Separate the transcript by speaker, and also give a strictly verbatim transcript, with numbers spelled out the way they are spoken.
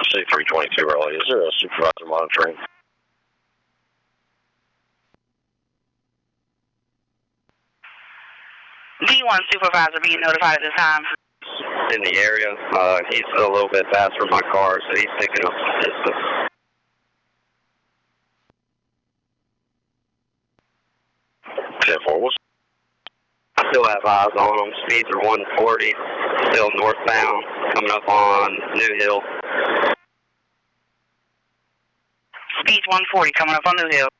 Speaker 1: C three twenty-two early. Is there a supervisor monitoring?
Speaker 2: B one supervisor being notified at this time.
Speaker 1: In the area. Uh, he's a little bit fast for my car, so he's picking up the distance. ten four. I still have eyes on him. Speeds are one forty. Still northbound, coming up on New Hill.
Speaker 2: Speeds one forty, coming up on New Hill.